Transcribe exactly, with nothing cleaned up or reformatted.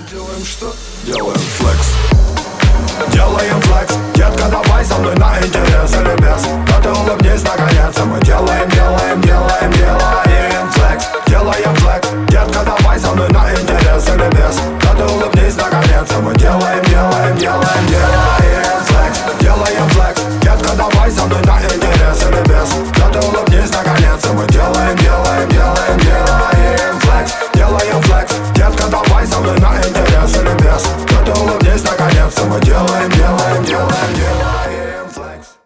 Делаем что? Делаем флекс. Делаем флекс. Детка, давай со мной на интерес или без. Но ты улыбнись наконец, а мы делаем